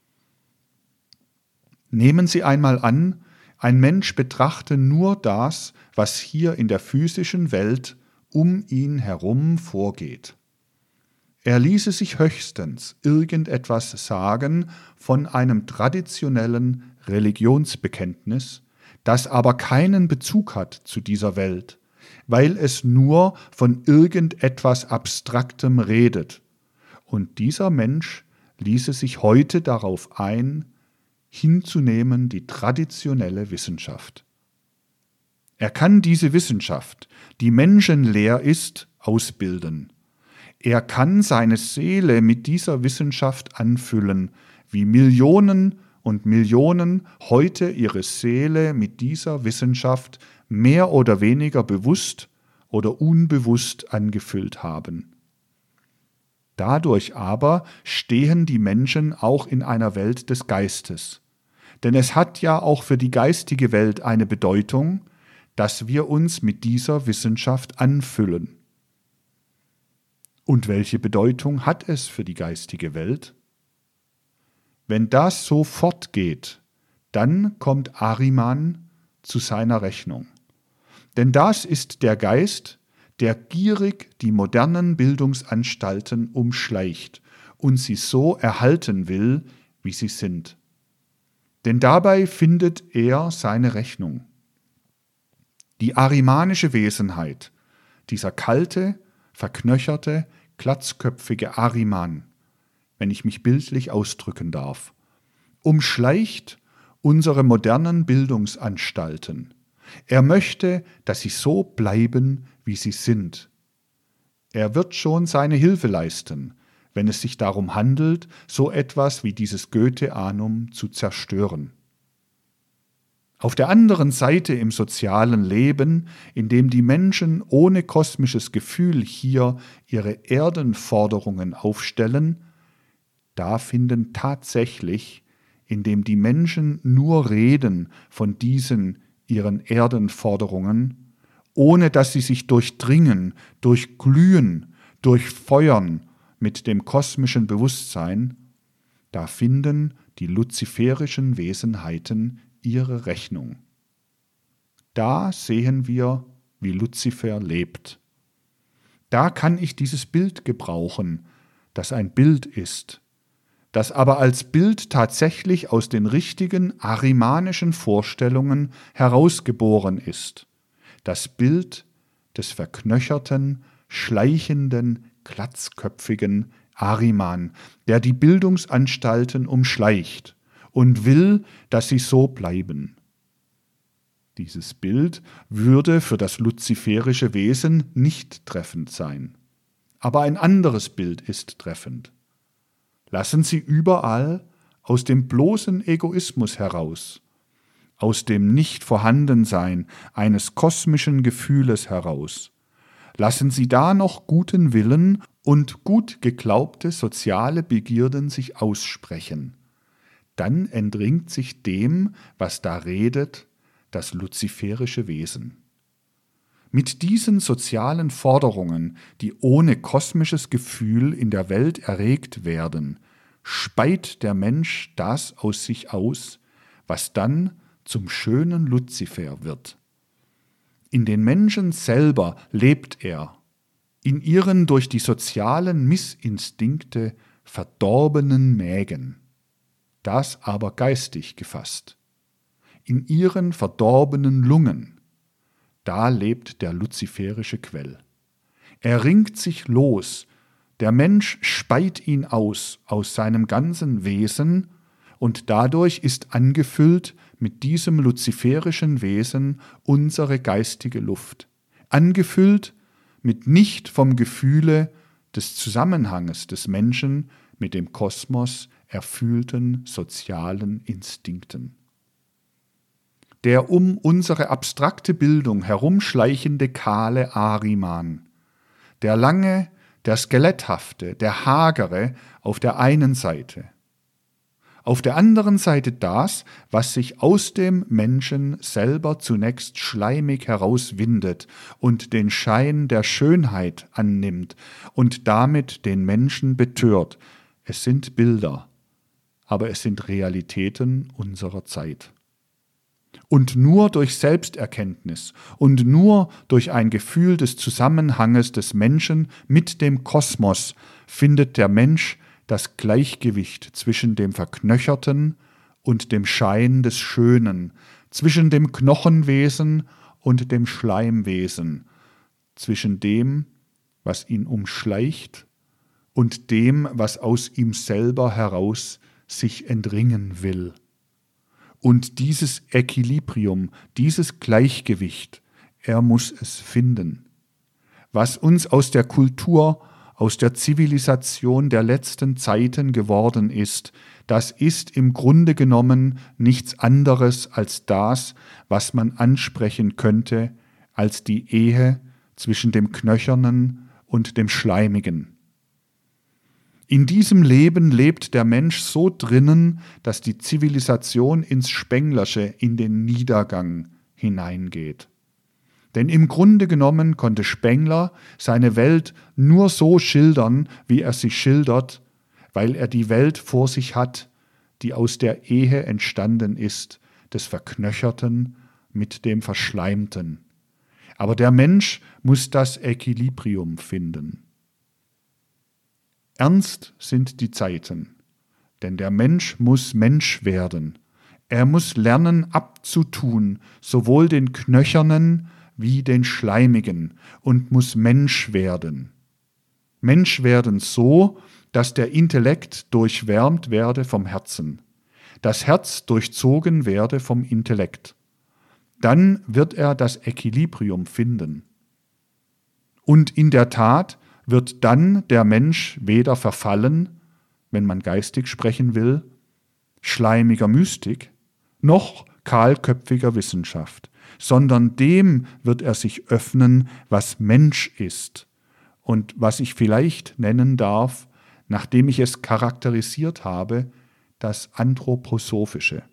Nehmen Sie einmal an, ein Mensch betrachte nur das, was hier in der physischen Welt um ihn herum vorgeht. Er ließe sich höchstens irgendetwas sagen von einem traditionellen Religionsbekenntnis, das aber keinen Bezug hat zu dieser Welt, weil es nur von irgendetwas Abstraktem redet. Und dieser Mensch ließe sich heute darauf ein, hinzunehmen die traditionelle Wissenschaft. Er kann diese Wissenschaft, die menschenleer ist, ausbilden. Er kann seine Seele mit dieser Wissenschaft anfüllen, wie Millionen und Millionen heute ihre Seele mit dieser Wissenschaft mehr oder weniger bewusst oder unbewusst angefüllt haben. Dadurch aber stehen die Menschen auch in einer Welt des Geistes. Denn es hat ja auch für die geistige Welt eine Bedeutung, dass wir uns mit dieser Wissenschaft anfüllen. Und welche Bedeutung hat es für die geistige Welt? Wenn das so fortgeht, dann kommt Ahriman zu seiner Rechnung. Denn das ist der Geist, der gierig die modernen Bildungsanstalten umschleicht und sie so erhalten will, wie sie sind. Denn dabei findet er seine Rechnung. Die ahrimanische Wesenheit, dieser kalte, verknöcherte, glatzköpfige Ahriman, wenn ich mich bildlich ausdrücken darf, umschleicht unsere modernen Bildungsanstalten. Er möchte, dass sie so bleiben, wie sie sind. Er wird schon seine Hilfe leisten, wenn es sich darum handelt, so etwas wie dieses Goethe-Anum zu zerstören. Auf der anderen Seite im sozialen Leben, in dem die Menschen ohne kosmisches Gefühl hier ihre Erdenforderungen aufstellen, da finden tatsächlich, indem die Menschen nur reden von diesen ihren Erdenforderungen, ohne dass sie sich durchdringen, durchglühen, durchfeuern mit dem kosmischen Bewusstsein, da finden die luziferischen Wesenheiten ihre Rechnung. Da sehen wir, wie Luzifer lebt. Da kann ich dieses Bild gebrauchen, das ein Bild ist, das aber als Bild tatsächlich aus den richtigen ahrimanischen Vorstellungen herausgeboren ist. Das Bild des verknöcherten, schleichenden, glatzköpfigen Ahriman, der die Bildungsanstalten umschleicht und will, dass sie so bleiben. Dieses Bild würde für das luziferische Wesen nicht treffend sein. Aber ein anderes Bild ist treffend. Lassen Sie überall aus dem bloßen Egoismus heraus, aus dem Nichtvorhandensein eines kosmischen Gefühles heraus, lassen Sie da noch guten Willen und gut geglaubte soziale Begierden sich aussprechen. Dann entringt sich dem, was da redet, das luziferische Wesen. Mit diesen sozialen Forderungen, die ohne kosmisches Gefühl in der Welt erregt werden, speit der Mensch das aus sich aus, was dann zum schönen Luzifer wird. In den Menschen selber lebt er, in ihren durch die sozialen Missinstinkte verdorbenen Mägen, das aber geistig gefasst. In ihren verdorbenen Lungen, da lebt der luziferische Quell. Er ringt sich los, der Mensch speit ihn aus, aus seinem ganzen Wesen, und dadurch ist angefüllt mit diesem luziferischen Wesen unsere geistige Luft, angefüllt mit nicht vom Gefühle des Zusammenhanges des Menschen mit dem Kosmos erfüllten sozialen Instinkten. Der um unsere abstrakte Bildung herumschleichende kahle Ahriman, der lange, der skeletthafte, der hagere auf der einen Seite, auf der anderen Seite das, was sich aus dem Menschen selber zunächst schleimig herauswindet und den Schein der Schönheit annimmt und damit den Menschen betört. Es sind Bilder, aber es sind Realitäten unserer Zeit. Und nur durch Selbsterkenntnis und nur durch ein Gefühl des Zusammenhanges des Menschen mit dem Kosmos findet der Mensch das Gleichgewicht zwischen dem Verknöcherten und dem Schein des Schönen, zwischen dem Knochenwesen und dem Schleimwesen, zwischen dem, was ihn umschleicht, und dem, was aus ihm selber heraus sich entringen will. Und dieses Equilibrium, dieses Gleichgewicht, er muss es finden. Was uns aus der Kultur, aus der Zivilisation der letzten Zeiten geworden ist, das ist im Grunde genommen nichts anderes als das, was man ansprechen könnte als die Ehe zwischen dem Knöchernen und dem Schleimigen. In diesem Leben lebt der Mensch so drinnen, dass die Zivilisation ins Spenglersche, in den Niedergang hineingeht. Denn im Grunde genommen konnte Spengler seine Welt nur so schildern, wie er sie schildert, weil er die Welt vor sich hat, die aus der Ehe entstanden ist, des Verknöcherten mit dem Verschleimten. Aber der Mensch muss das Equilibrium finden. Ernst sind die Zeiten, denn der Mensch muss Mensch werden. Er muss lernen abzutun, sowohl den Knöchernen wie den Schleimigen, und muss Mensch werden. Mensch werden so, dass der Intellekt durchwärmt werde vom Herzen, das Herz durchzogen werde vom Intellekt. Dann wird er das Equilibrium finden. Und in der Tat wird dann der Mensch weder verfallen, wenn man geistig sprechen will, schleimiger Mystik, noch kahlköpfiger Wissenschaft, sondern dem wird er sich öffnen, was Mensch ist und was ich vielleicht nennen darf, nachdem ich es charakterisiert habe, das Anthroposophische.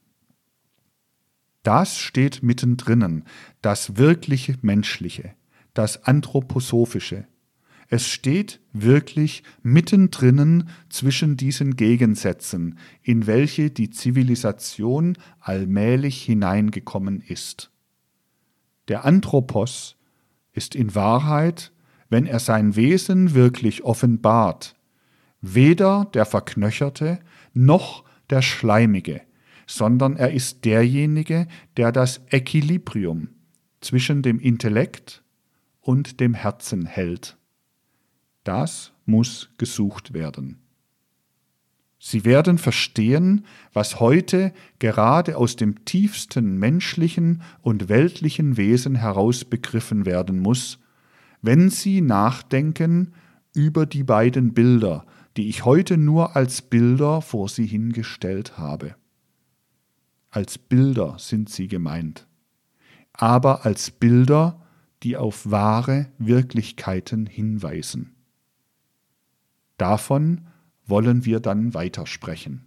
Das steht mittendrin, das wirkliche Menschliche, das Anthroposophische. Es steht wirklich mittendrin zwischen diesen Gegensätzen, in welche die Zivilisation allmählich hineingekommen ist. Der Anthropos ist in Wahrheit, wenn er sein Wesen wirklich offenbart, weder der Verknöcherte noch der Schleimige, sondern er ist derjenige, der das Equilibrium zwischen dem Intellekt und dem Herzen hält. Das muss gesucht werden. Sie werden verstehen, was heute gerade aus dem tiefsten menschlichen und weltlichen Wesen heraus begriffen werden muss, wenn Sie nachdenken über die beiden Bilder, die ich heute nur als Bilder vor Sie hingestellt habe. Als Bilder sind sie gemeint, aber als Bilder, die auf wahre Wirklichkeiten hinweisen. Davon wollen wir dann weitersprechen.